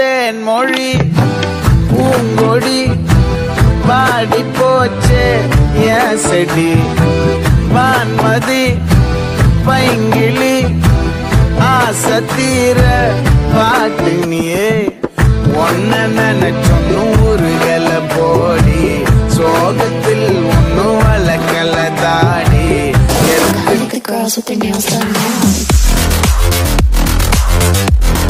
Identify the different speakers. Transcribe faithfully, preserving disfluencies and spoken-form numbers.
Speaker 1: தேன் மொழி பூங்கொடி பாடி போச்சே என் செடி வான்மதி பைங்கிளி ஆசை தீர பாட்டு நீயே ஒன்ன நினைச்சொன்னு ஊருகல போடி சோகத்தில் ஒன்னும் வளர்க்கல தாடி
Speaker 2: I look at girls with their nails done now.